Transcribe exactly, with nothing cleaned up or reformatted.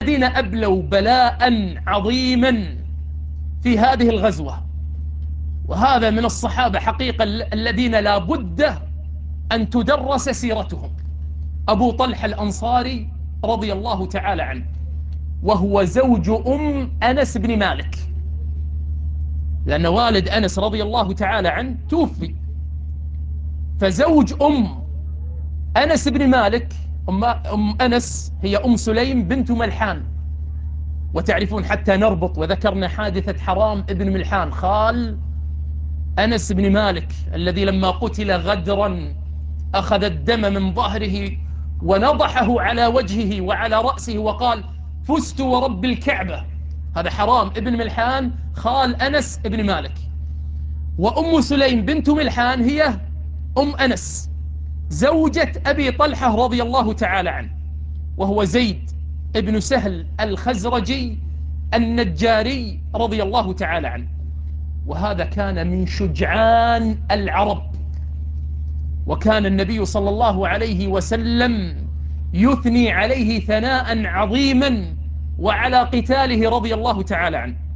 الذين أبلوا بلاء عظيما في هذه الغزوة، وهذا من الصحابة حقيقة الذين لا بد أن تدرس سيرتهم. أبو طلحة الأنصاري رضي الله تعالى عنه، وهو زوج أم أنس بن مالك، لأن والد أنس رضي الله تعالى عنه توفي، فزوج أم أنس بن مالك أم, أم أنس هي أم سليم بنت ملحان. وتعرفون حتى نربط وذكرنا حادثة حرام ابن ملحان خال أنس بن مالك الذي لما قتل غدرا أخذ الدم من ظهره ونضحه على وجهه وعلى رأسه وقال: فزت ورب الكعبة. هذا حرام ابن ملحان خال أنس بن مالك. وأم سليم بنت ملحان هي أم أنس زوجة أبي طلحة رضي الله تعالى عنه، وهو زيد ابن سهل الخزرجي النجاري رضي الله تعالى عنه. وهذا كان من شجعان العرب، وكان النبي صلى الله عليه وسلم يثني عليه ثناء عظيما وعلى قتاله رضي الله تعالى عنه.